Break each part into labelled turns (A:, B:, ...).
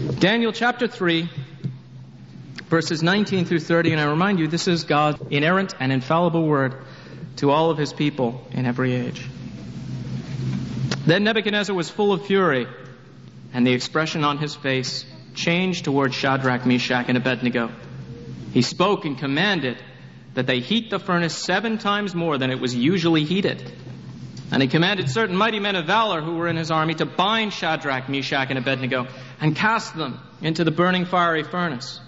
A: Daniel chapter 3, verses 19 through 30, and I remind you, this is God's inerrant and infallible word to all of his people in every age. Then Nebuchadnezzar was full of fury, and the expression on his face changed toward Shadrach, Meshach, and Abednego. He spoke and commanded that they heat the furnace 7 times more than it was usually heated. And he commanded certain mighty men of valor who were in his army to bind Shadrach, Meshach, and Abednego and cast them into the burning fiery furnace.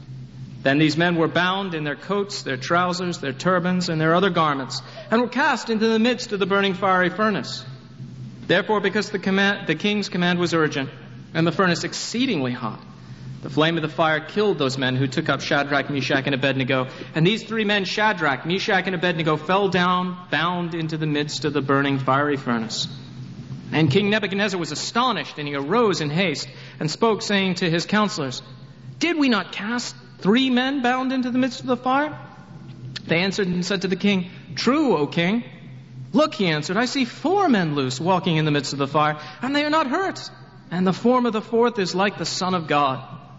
A: Then these men were bound in their coats, their trousers, their turbans, and their other garments, and were cast into the midst of the burning fiery furnace. Therefore, because the king's command was urgent, and the furnace exceedingly hot, the flame of the fire killed those men who took up Shadrach, Meshach, and Abednego. And these 3 men, Shadrach, Meshach, and Abednego, fell down, bound into the midst of the burning fiery furnace. And King Nebuchadnezzar was astonished, and he arose in haste, and spoke, saying to his counselors, "Did we not cast 3 men bound into the midst of the fire?" They answered and said to the king, "True, O king." "Look," he answered, "I see 4 men loose, walking in the midst of the fire, and they are not hurt. And the form of the 4th is like the Son of God."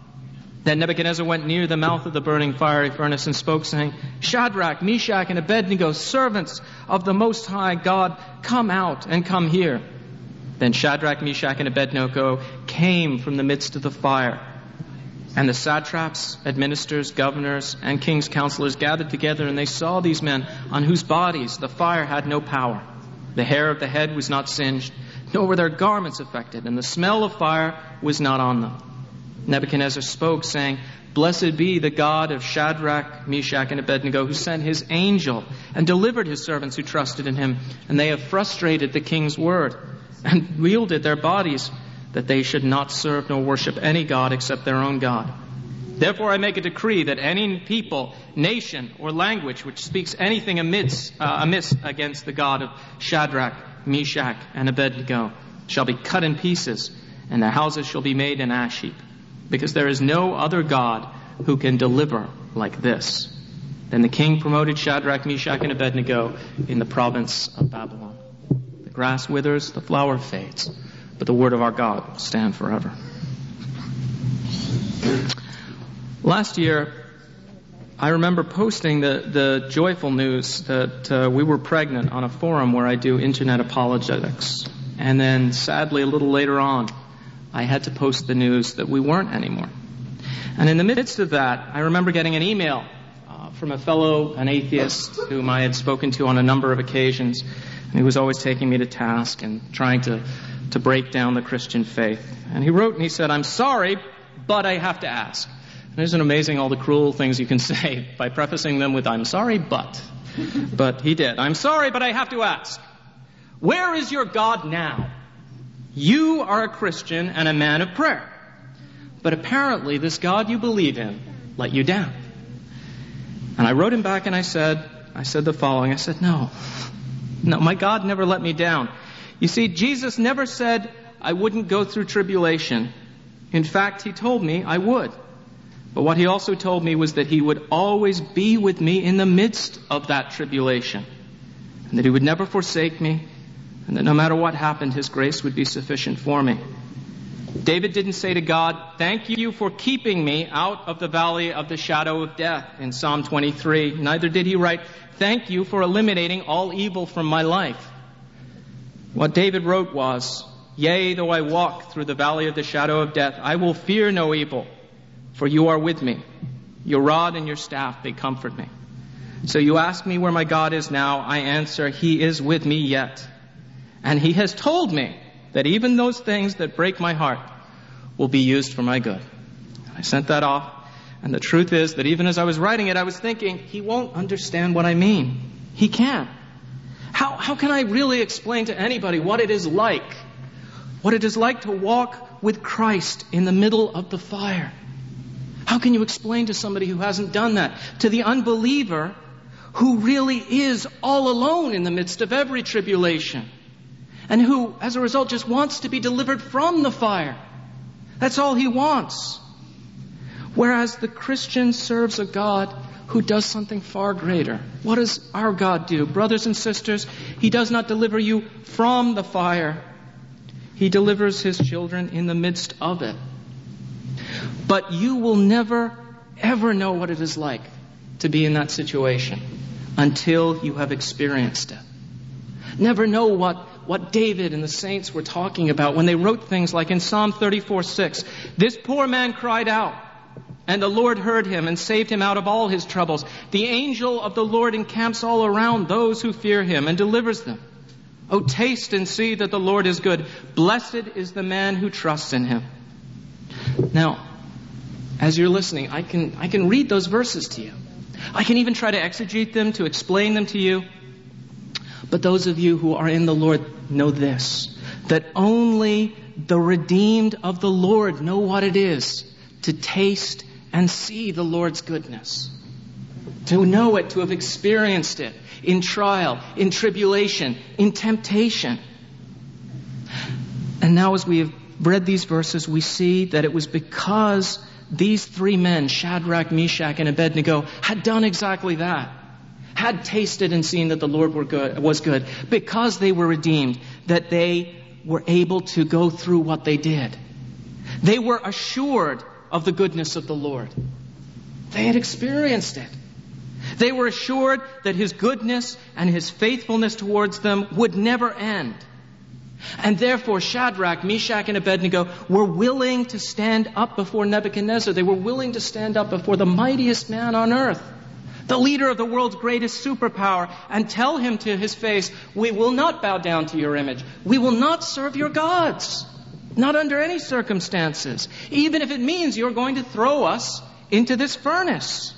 A: Then Nebuchadnezzar went near the mouth of the burning fiery furnace and spoke, saying, "Shadrach, Meshach, and Abednego, servants of the Most High God, come out and come here." Then Shadrach, Meshach, and Abednego came from the midst of the fire. And the satraps, administrators, governors, and king's counselors gathered together, and they saw these men on whose bodies the fire had no power. The hair of the head was not singed, nor were their garments affected, and the smell of fire was not on them. Nebuchadnezzar spoke, saying, "Blessed be the God of Shadrach, Meshach, and Abednego, who sent his angel and delivered his servants who trusted in him. And they have frustrated the king's word and wielded their bodies that they should not serve nor worship any god except their own God. Therefore I make a decree that any people, nation, or language which speaks anything amiss against the God of Shadrach, Meshach, and Abednego shall be cut in pieces, and their houses shall be made an ash heap. Because there is no other God who can deliver like this." Then the king promoted Shadrach, Meshach, and Abednego in the province of Babylon. The grass withers, the flower fades, but the word of our God will stand forever. Last year, I remember posting the joyful news that we were pregnant on a forum where I do internet apologetics. And then, sadly, a little later on, I had to post the news that we weren't anymore. And in the midst of that, I remember getting an email from an atheist whom I had spoken to on a number of occasions. And he was always taking me to task and trying to break down the Christian faith. And he wrote and he said, "I'm sorry, but I have to ask." And isn't it amazing all the cruel things you can say by prefacing them with, "I'm sorry, but." But he did. "I'm sorry, but I have to ask. Where is your God now? You are a Christian and a man of prayer. But apparently this God you believe in let you down." And I wrote him back and I said the following. I said, No, my God never let me down. You see, Jesus never said I wouldn't go through tribulation. In fact, he told me I would. But what he also told me was that he would always be with me in the midst of that tribulation. And that he would never forsake me. And that no matter what happened, his grace would be sufficient for me. David didn't say to God, "Thank you for keeping me out of the valley of the shadow of death," in Psalm 23. Neither did he write, "Thank you for eliminating all evil from my life." What David wrote was, "Yea, though I walk through the valley of the shadow of death, I will fear no evil, for you are with me. Your rod and your staff, they comfort me." So you ask me where my God is now. I answer, he is with me yet. And he has told me that even those things that break my heart will be used for my good. I sent that off, and the truth is that even as I was writing it, I was thinking, he won't understand what I mean. He can't. How can I really explain to anybody what it is like to walk with Christ in the middle of the fire? How can you explain to somebody who hasn't done that? To the unbeliever who really is all alone in the midst of every tribulation. And who, as a result, just wants to be delivered from the fire. That's all he wants. Whereas the Christian serves a God who does something far greater. What does our God do? Brothers and sisters, he does not deliver you from the fire. He delivers his children in the midst of it. But you will never, ever know what it is like to be in that situation until you have experienced it. Never know what David and the saints were talking about when they wrote things like in Psalm 34:6, "This poor man cried out, and the Lord heard him and saved him out of all his troubles. The angel of the Lord encamps all around those who fear him and delivers them. Oh, taste and see that the Lord is good. Blessed is the man who trusts in him." Now, as you're listening, I can read those verses to you. I can even try to exegete them, to explain them to you. But those of you who are in the Lord know this, that only the redeemed of the Lord know what it is to taste and see the Lord's goodness. To know it, to have experienced it in trial, in tribulation, in temptation. And now as we have read these verses, we see that it was because these three men, Shadrach, Meshach, and Abednego, had done exactly that. Had tasted and seen that the Lord was good. Because they were redeemed, that they were able to go through what they did. They were assured of the goodness of the Lord. They had experienced it. They were assured that His goodness and His faithfulness towards them would never end. And therefore Shadrach, Meshach, and Abednego were willing to stand up before Nebuchadnezzar. They were willing to stand up before the mightiest man on earth, the leader of the world's greatest superpower, and tell him to his face, "We will not bow down to your image. We will not serve your gods. Not under any circumstances. Even if it means you're going to throw us into this furnace."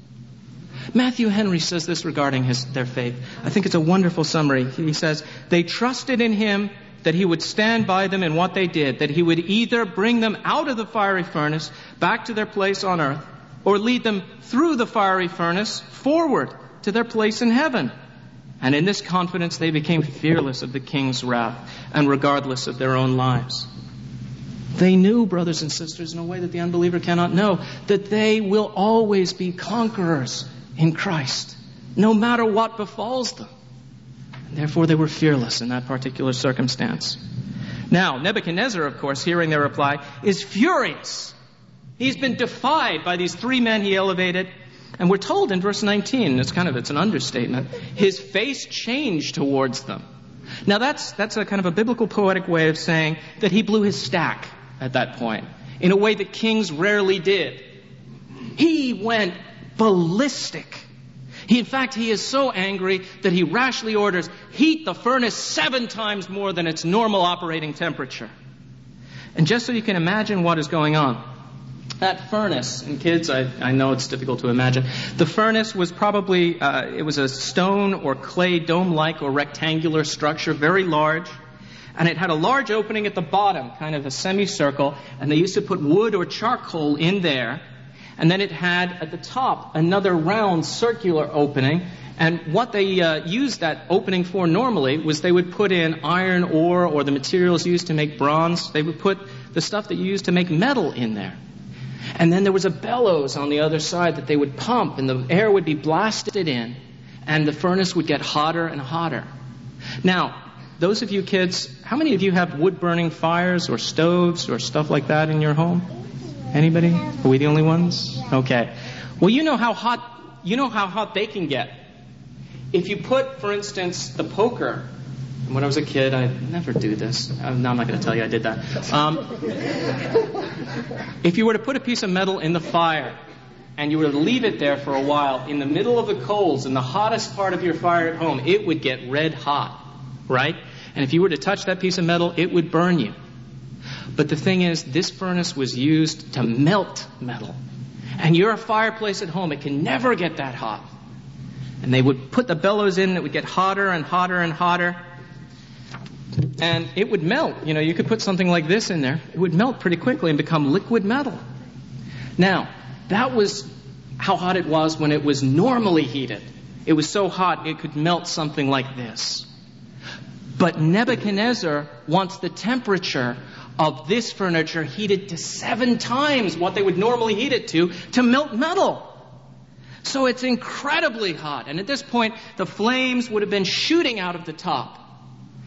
A: Matthew Henry says this regarding their faith. I think it's a wonderful summary. He says, "They trusted in Him that He would stand by them in what they did, that He would either bring them out of the fiery furnace back to their place on earth, or lead them through the fiery furnace forward to their place in heaven. And in this confidence they became fearless of the king's wrath and regardless of their own lives." They knew, brothers and sisters, in a way that the unbeliever cannot know, that they will always be conquerors in Christ, no matter what befalls them. And therefore they were fearless in that particular circumstance. Now, Nebuchadnezzar, of course, hearing their reply, is furious. He's been defied by these three men he elevated. And we're told in verse 19, it's an understatement, his face changed towards them. Now that's a kind of a biblical poetic way of saying that he blew his stack at that point, in a way that kings rarely did. He went ballistic. In fact, he is so angry that he rashly orders, "Heat the furnace 7 times more than its normal operating temperature." And just so you can imagine what is going on, that furnace, and kids, I know it's difficult to imagine, the furnace was probably, it was a stone or clay dome-like or rectangular structure, very large, and it had a large opening at the bottom, kind of a semicircle, and they used to put wood or charcoal in there, and then it had at the top another round circular opening, and what they used that opening for normally was they would put in iron ore or the materials used to make bronze. They would put the stuff that you used to make metal in there. And then there was a bellows on the other side that they would pump, and the air would be blasted in, and the furnace would get hotter and hotter. Now, those of you kids, how many of you have wood-burning fires or stoves or stuff like that in your home? Anybody? Are we the only ones? Okay. Well, you know how hot they can get. If you put, for instance, the poker. When I was a kid, I'd never do this. No, I'm not going to tell you I did that. If you were to put a piece of metal in the fire and you were to leave it there for a while in the middle of the coals, in the hottest part of your fire at home, it would get red hot, right? And if you were to touch that piece of metal, it would burn you. But the thing is, this furnace was used to melt metal. And your fireplace at home, it can never get that hot. And they would put the bellows in, and it would get hotter and hotter and hotter. And it would melt. You could put something like this in there. It would melt pretty quickly and become liquid metal. Now, that was how hot it was when it was normally heated. It was so hot it could melt something like this. But Nebuchadnezzar wants the temperature of this furniture heated to 7 times what they would normally heat it to melt metal. So it's incredibly hot. And at this point, the flames would have been shooting out of the top.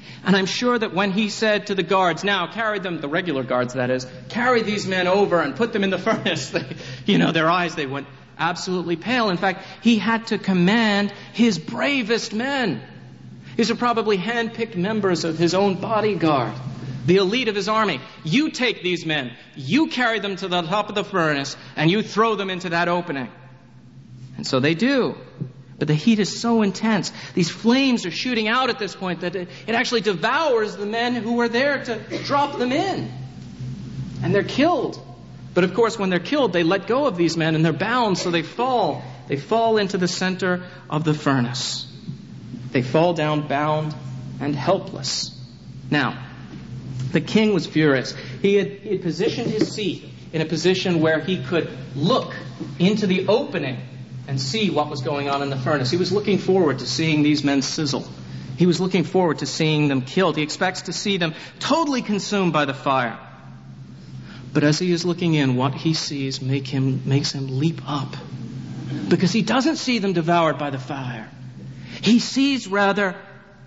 A: And I'm sure that when he said to the guards, now carry them, the regular guards that is, carry these men over and put them in the furnace, their eyes, they went absolutely pale. In fact, he had to command his bravest men. These are probably hand-picked members of his own bodyguard, the elite of his army. You take these men, you carry them to the top of the furnace, and you throw them into that opening. And so they do. But the heat is so intense. These flames are shooting out at this point that it actually devours the men who were there to drop them in. And they're killed. But of course, when they're killed, they let go of these men and they're bound, so they fall. They fall into the center of the furnace. They fall down bound and helpless. Now, the king was furious. He had positioned his seat in a position where he could look into the opening and see what was going on in the furnace. He was looking forward to seeing these men sizzle. He was looking forward to seeing them killed. He expects to see them totally consumed by the fire. But as he is looking in, what he sees makes him leap up. Because he doesn't see them devoured by the fire. He sees, rather,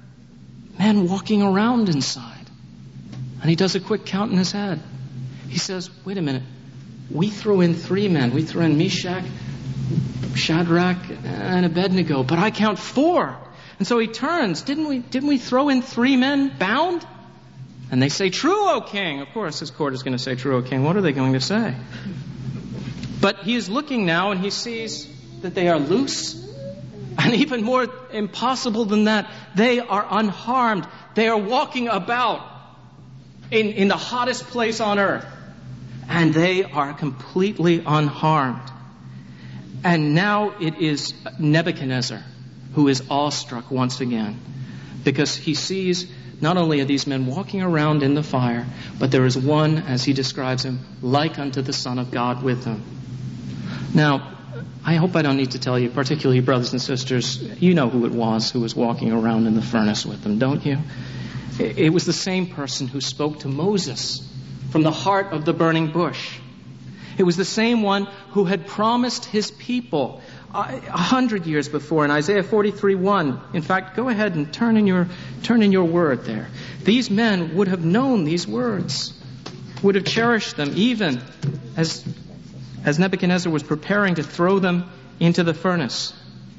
A: men walking around inside. And he does a quick count in his head. He says, wait a minute. We threw in 3 men. We threw in Meshach, Shadrach, and Abednego, but I count 4. And so he turns. Didn't we throw in 3 men bound? And they say, true, O king. Of course, his court is going to say, true, O king. What are they going to say? But he is looking now and he sees that they are loose. And even more impossible than that, they are unharmed. They are walking about in the hottest place on earth. And they are completely unharmed. And now it is Nebuchadnezzar who is awestruck once again, because he sees not only are these men walking around in the fire, but there is one, as he describes him, like unto the Son of God with them. Now, I hope I don't need to tell you, particularly brothers and sisters, you know who it was who was walking around in the furnace with them, don't you? It was the same person who spoke to Moses from the heart of the burning bush. It was the same one who had promised his people 100 years before in Isaiah 43:1. In fact, go ahead and turn in your word there. These men would have known these words, would have cherished them, even as Nebuchadnezzar was preparing to throw them into the furnace.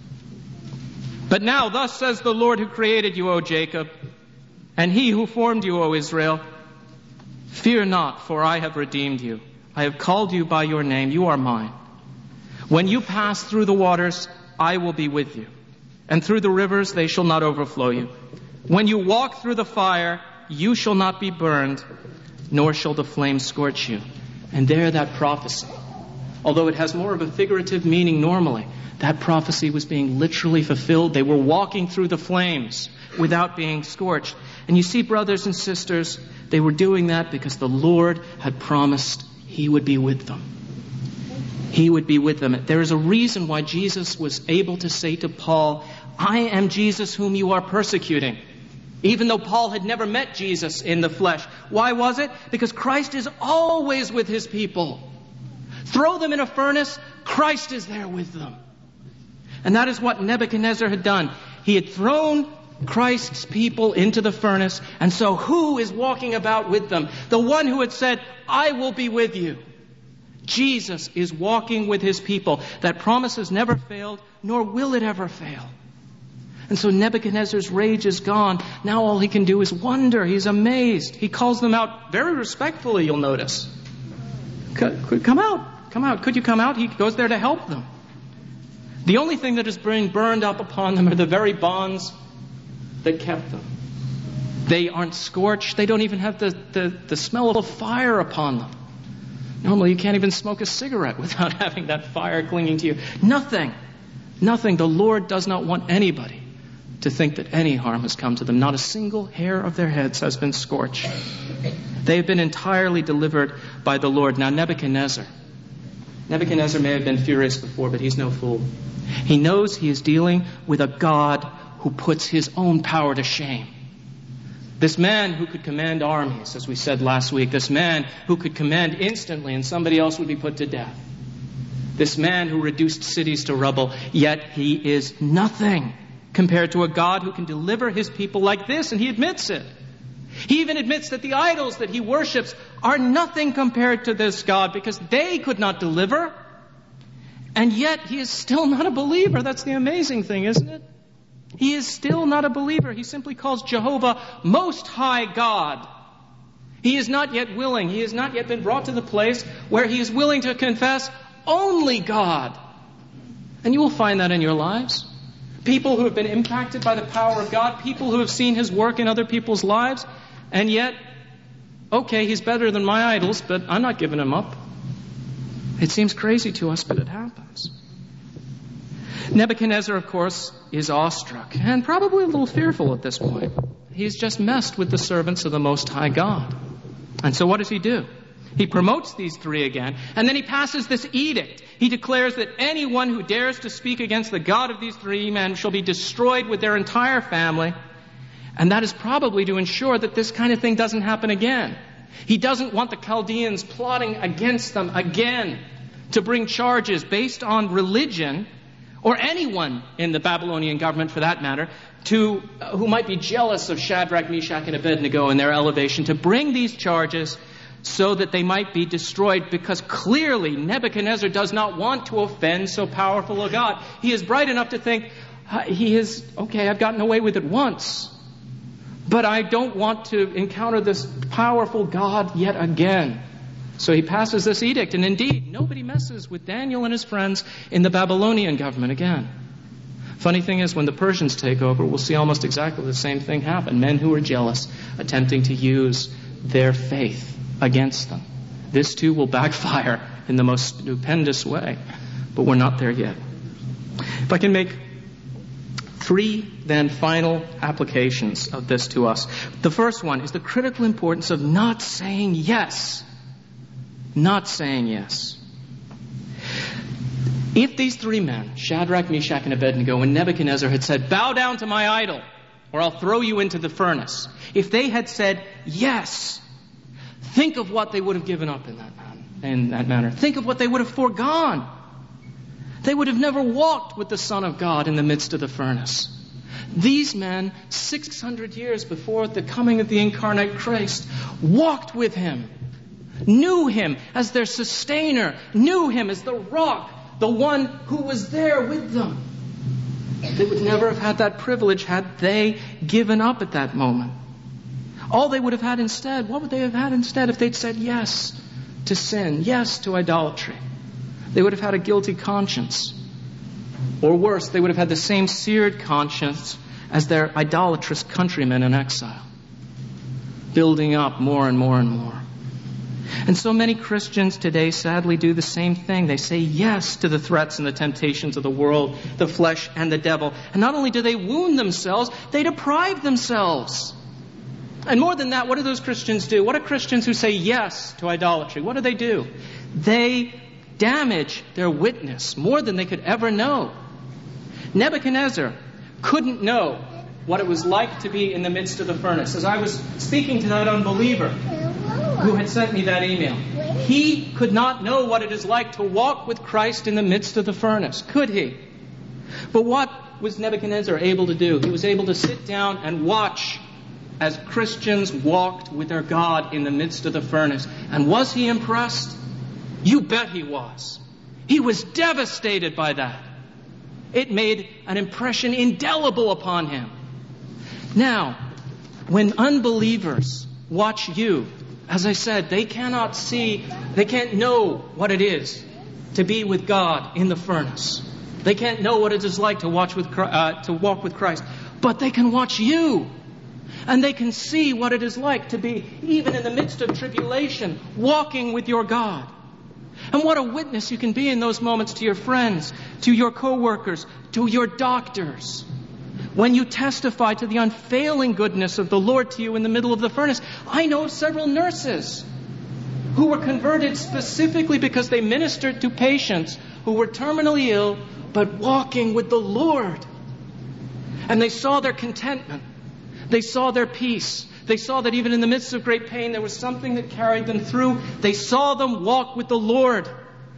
A: But now, thus says the Lord who created you, O Jacob, and he who formed you, O Israel, fear not, for I have redeemed you. I have called you by your name. You are mine. When you pass through the waters, I will be with you. And through the rivers, they shall not overflow you. When you walk through the fire, you shall not be burned, nor shall the flames scorch you. And there that prophecy, although it has more of a figurative meaning normally, that prophecy was being literally fulfilled. They were walking through the flames without being scorched. And you see, brothers and sisters, they were doing that because the Lord had promised He would be with them. He would be with them. There is a reason why Jesus was able to say to Paul, I am Jesus whom you are persecuting. Even though Paul had never met Jesus in the flesh. Why was it? Because Christ is always with His people. Throw them in a furnace, Christ is there with them. And that is what Nebuchadnezzar had done. He had thrown Christ's people into the furnace, and so who is walking about with them? The one who had said, I will be with you. Jesus is walking with His people. That promise has never failed, nor will it ever fail. And so Nebuchadnezzar's rage is gone. Now all he can do is wonder. He's amazed. He calls them out very respectfully, you'll notice. Come out. Come out. Could you come out? He goes there to help them. The only thing that is being burned up upon them are the very bonds that kept them. They aren't scorched. They don't even have the smell of fire upon them. Normally you can't even smoke a cigarette without having that fire clinging to you. Nothing. The Lord does not want anybody to think that any harm has come to them. Not a single hair of their heads has been scorched. They have been entirely delivered by the Lord. Now Nebuchadnezzar may have been furious before, but he's no fool. He knows he is dealing with a God who puts His own power to shame. This man who could command armies, as we said last week, this man who could command instantly and somebody else would be put to death. This man who reduced cities to rubble, yet he is nothing compared to a God who can deliver his people like this, and he admits it. He even admits that the idols that he worships are nothing compared to this God because they could not deliver. And yet he is still not a believer. That's the amazing thing, isn't it? He is still not a believer. He simply calls Jehovah Most High God. He is not yet willing. He has not yet been brought to the place where he is willing to confess only God. And you will find that in your lives. People who have been impacted by the power of God, people who have seen his work in other people's lives, and yet, okay, he's better than my idols, but I'm not giving him up. It seems crazy to us, but it happens. Nebuchadnezzar, of course, is awestruck and probably a little fearful at this point. He's just messed with the servants of the Most High God. And so what does he do? He promotes these three again, and then he passes this edict. He declares that anyone who dares to speak against the God of these three men shall be destroyed with their entire family. And that is probably to ensure that this kind of thing doesn't happen again. He doesn't want the Chaldeans plotting against them again to bring charges based on religion, or anyone in the Babylonian government for that matter, who might be jealous of Shadrach, Meshach, and Abednego in their elevation, to bring these charges so that they might be destroyed, because clearly Nebuchadnezzar does not want to offend so powerful a God. He is bright enough to think, I've gotten away with it once, but I don't want to encounter this powerful God yet again. So he passes this edict, and indeed, nobody messes with Daniel and his friends in the Babylonian government again. Funny thing is, when the Persians take over, we'll see almost exactly the same thing happen. Men who are jealous, attempting to use their faith against them. This too will backfire in the most stupendous way, but we're not there yet. If I can make three then final applications of this to us. The first one is the critical importance of not saying yes. Not saying yes. If these three men, Shadrach, Meshach, and Abednego, and Nebuchadnezzar had said, "Bow down to my idol, or I'll throw you into the furnace," if they had said yes, think of what they would have given up in that manner. Think of what they would have foregone. They would have never walked with the Son of God in the midst of the furnace. These men, 600 years before the coming of the incarnate Christ, walked with him, knew him as their sustainer, knew him as the rock, the one who was there with them. They would never have had that privilege had they given up at that moment. All they would have had instead, what would they have had instead if they'd said yes to sin, yes to idolatry? They would have had a guilty conscience. Or worse, they would have had the same seared conscience as their idolatrous countrymen in exile, building up more and more and more. And so many Christians today sadly do the same thing. They say yes to the threats and the temptations of the world, the flesh, and the devil. And not only do they wound themselves, they deprive themselves. And more than that, what do those Christians do? What are Christians who say yes to idolatry? What do? They damage their witness more than they could ever know. Nebuchadnezzar couldn't know what it was like to be in the midst of the furnace. As I was speaking to that unbeliever who had sent me that email, he could not know what it is like to walk with Christ in the midst of the furnace, could he? But what was Nebuchadnezzar able to do? He was able to sit down and watch as Christians walked with their God in the midst of the furnace. And was he impressed? You bet he was. He was devastated by that. It made an impression indelible upon him. Now, when unbelievers watch you, as I said, they can't know what it is to be with God in the furnace. They can't know what it is like to walk with Christ. But they can watch you. And they can see what it is like to be, even in the midst of tribulation, walking with your God. And what a witness you can be in those moments to your friends, to your co-workers, to your doctors. When you testify to the unfailing goodness of the Lord to you in the middle of the furnace. I know of several nurses who were converted specifically because they ministered to patients who were terminally ill, but walking with the Lord. And they saw their contentment. They saw their peace. They saw that even in the midst of great pain, there was something that carried them through. They saw them walk with the Lord.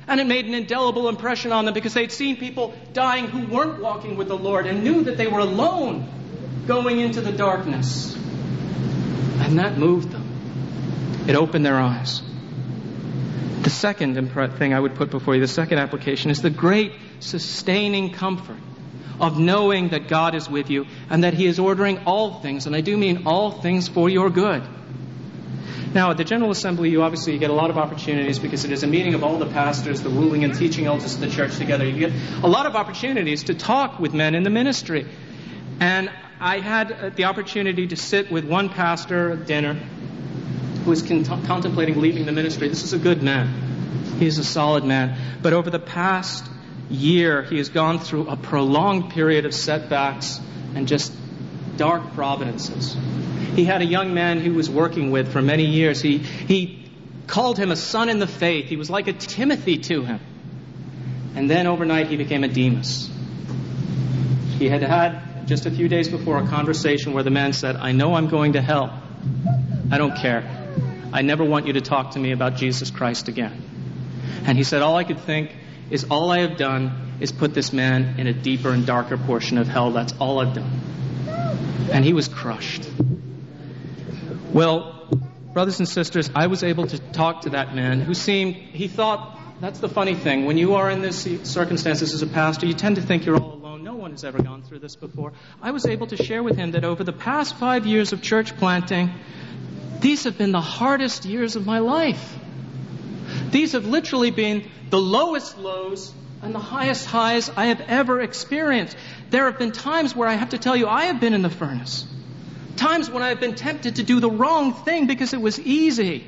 A: And it made an indelible impression on them because they'd seen people dying who weren't walking with the Lord and knew that they were alone going into the darkness. And that moved them. It opened their eyes. The second thing I would put before you, the second application, is the great sustaining comfort of knowing that God is with you and that He is ordering all things, and I do mean all things, for your good. Now, at the General Assembly, you obviously get a lot of opportunities because it is a meeting of all the pastors, the ruling and teaching elders of the church together. You get a lot of opportunities to talk with men in the ministry. And I had the opportunity to sit with one pastor at dinner who was contemplating leaving the ministry. This is a good man. He is a solid man. But over the past year, he has gone through a prolonged period of setbacks and just dark providences. He had a young man he was working with for many years. He called him a son in the faith. He was like a Timothy to him. And then overnight he became a Demas. He had just a few days before a conversation where the man said, "I know I'm going to hell. I don't care. I never want you to talk to me about Jesus Christ again." And he said, "All I could think is all I have done is put this man in a deeper and darker portion of hell. That's all I've done." And he was crushed. Well, brothers and sisters, I was able to talk to that man who he thought, that's the funny thing, when you are in this circumstances as a pastor, you tend to think you're all alone. No one has ever gone through this before. I was able to share with him that over the past 5 years of church planting, these have been the hardest years of my life. These have literally been the lowest lows and the highest highs I have ever experienced. There have been times where I have to tell you, I have been in the furnace. Times when I have been tempted to do the wrong thing because it was easy.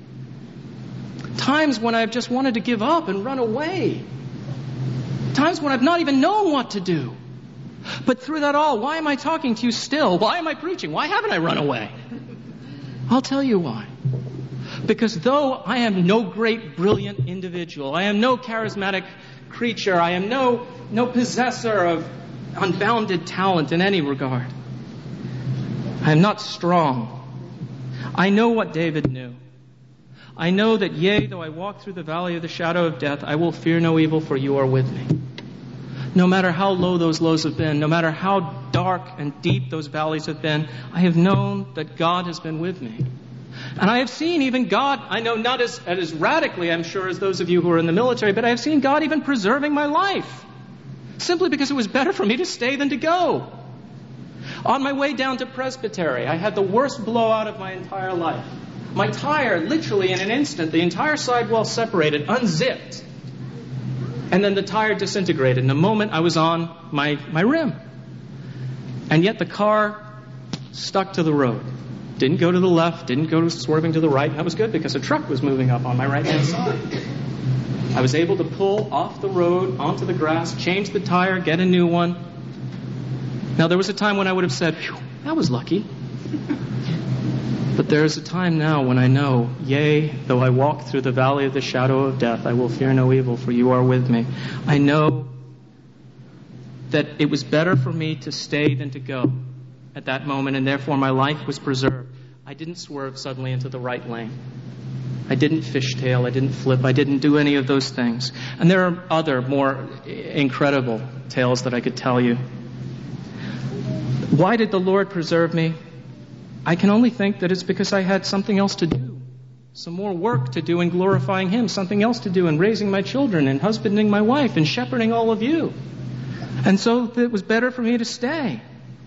A: Times when I've just wanted to give up and run away. Times when I've not even known what to do. But through that all, why am I talking to you still? Why am I preaching? Why haven't I run away? I'll tell you why. Because though I am no great, brilliant individual, I am no charismatic creature, I am no possessor of unbounded talent in any regard, I am not strong. I know what David knew. I know that, yea, though I walk through the valley of the shadow of death, I will fear no evil, for you are with me. No matter how low those lows have been, no matter how dark and deep those valleys have been, I have known that God has been with me. And I have seen even God, I know not as radically, I'm sure, as those of you who are in the military, but I have seen God even preserving my life. Simply because it was better for me to stay than to go. On my way down to Presbytery, I had the worst blowout of my entire life. My tire, literally in an instant, the entire sidewall separated, unzipped. And then the tire disintegrated. In a moment, I was on my rim. And yet the car stuck to the road. Didn't go to the left, didn't go swerving to the right. That was good because a truck was moving up on my right-hand side. I was able to pull off the road onto the grass, change the tire, get a new one. Now, there was a time when I would have said, "Phew, that was lucky." But there is a time now when I know, yea, though I walk through the valley of the shadow of death, I will fear no evil, for you are with me. I know that it was better for me to stay than to go at that moment, and therefore my life was preserved. I didn't swerve suddenly into the right lane. I didn't fishtail, I didn't flip, I didn't do any of those things. And there are other more incredible tales that I could tell you. Why did the Lord preserve me? I can only think that it's because I had something else to do. Some more work to do in glorifying Him. Something else to do in raising my children and husbanding my wife and shepherding all of you. And so it was better for me to stay.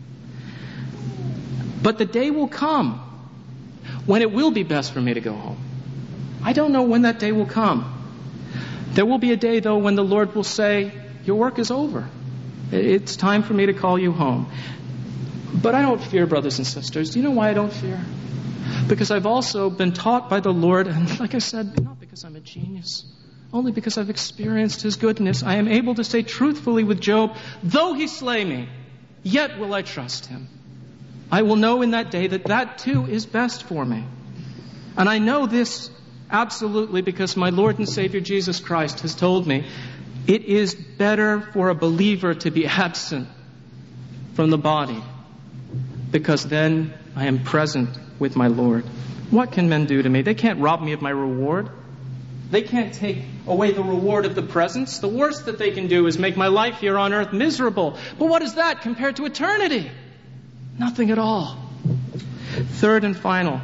A: But the day will come when it will be best for me to go home. I don't know when that day will come. There will be a day, though, when the Lord will say, your work is over. It's time for me to call you home. But I don't fear, brothers and sisters. Do you know why I don't fear? Because I've also been taught by the Lord, and like I said, not because I'm a genius, only because I've experienced His goodness. I am able to say truthfully with Job, though He slay me, yet will I trust Him. I will know in that day that that too is best for me. And I know this absolutely because my Lord and Savior Jesus Christ has told me it is better for a believer to be absent from the body, because then I am present with my Lord. What can men do to me? They can't rob me of my reward. They can't take away the reward of the presence. The worst that they can do is make my life here on earth miserable. But what is that compared to eternity? Nothing at all. Third and final.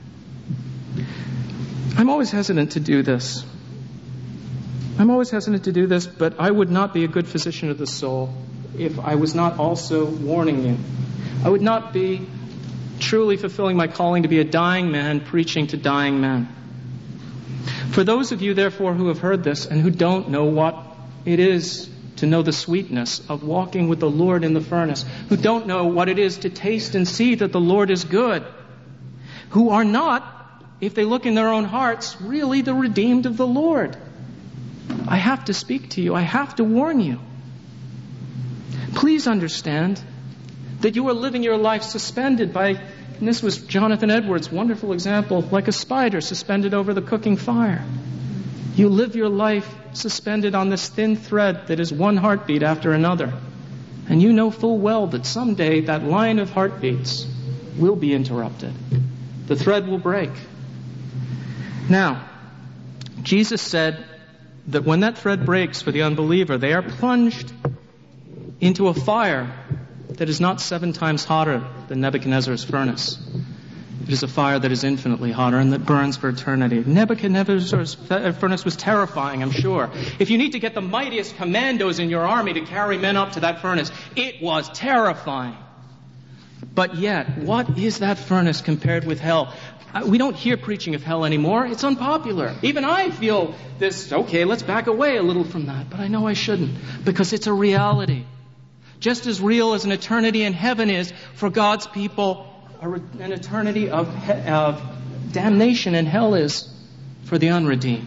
A: I'm always hesitant to do this. But I would not be a good physician of the soul if I was not also warning you. I would not be truly fulfilling my calling to be a dying man preaching to dying men. For those of you, therefore, who have heard this and who don't know what it is to know the sweetness of walking with the Lord in the furnace, who don't know what it is to taste and see that the Lord is good, who are not, if they look in their own hearts, really the redeemed of the Lord, I have to speak to you. I have to warn you. Please understand that you are living your life suspended by, and this was Jonathan Edwards' wonderful example, like a spider suspended over the cooking fire. You live your life suspended on this thin thread that is one heartbeat after another. And you know full well that someday that line of heartbeats will be interrupted. The thread will break. Now, Jesus said that when that thread breaks for the unbeliever, they are plunged into a fire that is not 7 times hotter than Nebuchadnezzar's furnace. It is a fire that is infinitely hotter and that burns for eternity. Nebuchadnezzar's furnace was terrifying, I'm sure. If you need to get the mightiest commandos in your army to carry men up to that furnace, it was terrifying. But yet, what is that furnace compared with hell? We don't hear preaching of hell anymore. It's unpopular. Even I feel this, okay, let's back away a little from that. But I know I shouldn't, because it's a reality. Just as real as an eternity in heaven is for God's people, an eternity of damnation in hell is for the unredeemed.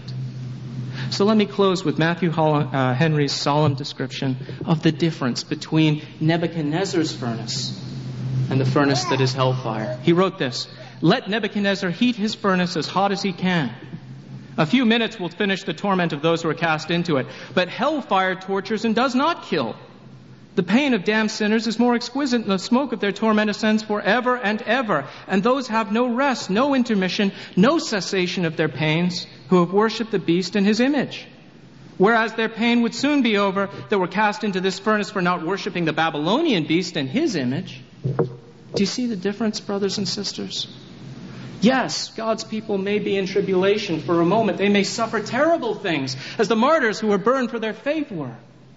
A: So let me close with Matthew Henry's solemn description of the difference between Nebuchadnezzar's furnace and the furnace that is hellfire. He wrote this: "Let Nebuchadnezzar heat his furnace as hot as he can. A few minutes will finish the torment of those who are cast into it. But hellfire tortures and does not kill. The pain of damned sinners is more exquisite, and the smoke of their torment ascends forever and ever. And those have no rest, no intermission, no cessation of their pains, who have worshipped the beast in his image. Whereas their pain would soon be over that were cast into this furnace for not worshipping the Babylonian beast in his image." Do you see the difference, brothers and sisters? Yes, God's people may be in tribulation for a moment. They may suffer terrible things, as the martyrs who were burned for their faith were.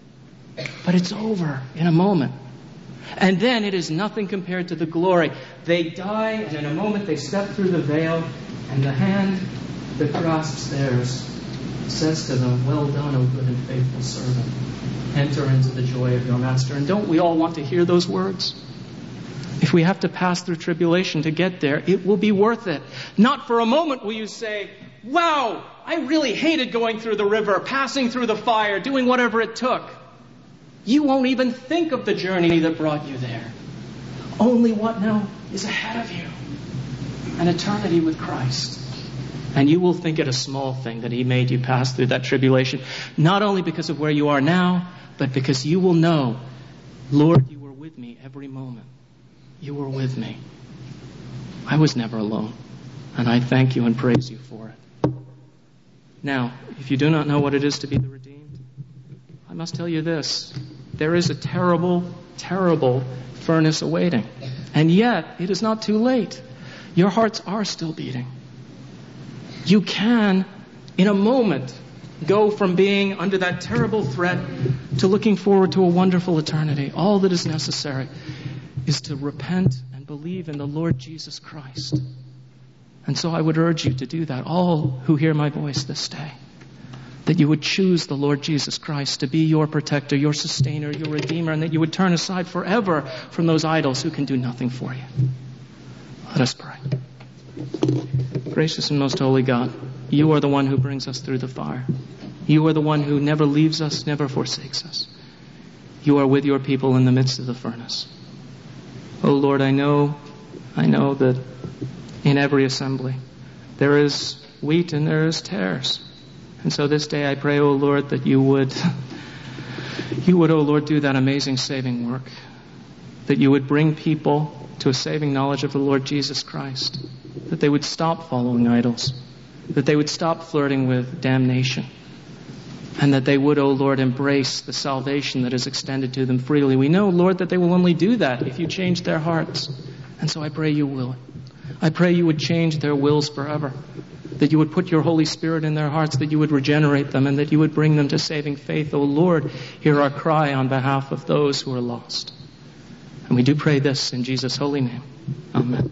A: But it's over in a moment. And then it is nothing compared to the glory. They die, and in a moment they step through the veil, and the hand that grasps theirs says to them, "Well done, O good and faithful servant. Enter into the joy of your master." And don't we all want to hear those words? If we have to pass through tribulation to get there, it will be worth it. Not for a moment will you say, "Wow, I really hated going through the river, passing through the fire, doing whatever it took." You won't even think of the journey that brought you there. Only what now is ahead of you. An eternity with Christ. And you will think it a small thing that He made you pass through that tribulation, not only because of where you are now, but because you will know, "Lord, you were with me every moment. You were with me. I was never alone. And I thank you and praise you for it." Now, if you do not know what it is to be the redeemed, I must tell you this: there is a terrible, terrible furnace awaiting. And yet, it is not too late. Your hearts are still beating. You can, in a moment, go from being under that terrible threat to looking forward to a wonderful eternity. All that is necessary is to repent and believe in the Lord Jesus Christ. And so I would urge you to do that, all who hear my voice this day, that you would choose the Lord Jesus Christ to be your protector, your sustainer, your redeemer, and that you would turn aside forever from those idols who can do nothing for you. Let us pray. Gracious and most holy God, you are the one who brings us through the fire. You are the one who never leaves us, never forsakes us. You are with your people in the midst of the furnace. Oh Lord, I know that in every assembly there is wheat and there is tares. And so this day I pray, oh Lord, that you would, oh Lord, do that amazing saving work. That you would bring people to a saving knowledge of the Lord Jesus Christ. That they would stop following idols. that they would stop flirting with damnation, and that they would, O Lord, embrace the salvation that is extended to them freely. We know, Lord, that they will only do that if you change their hearts. And so I pray you will. I pray you would change their wills forever, that you would put your Holy Spirit in their hearts, that you would regenerate them, and that you would bring them to saving faith. O Lord, hear our cry on behalf of those who are lost. And we do pray this in Jesus' holy name. Amen.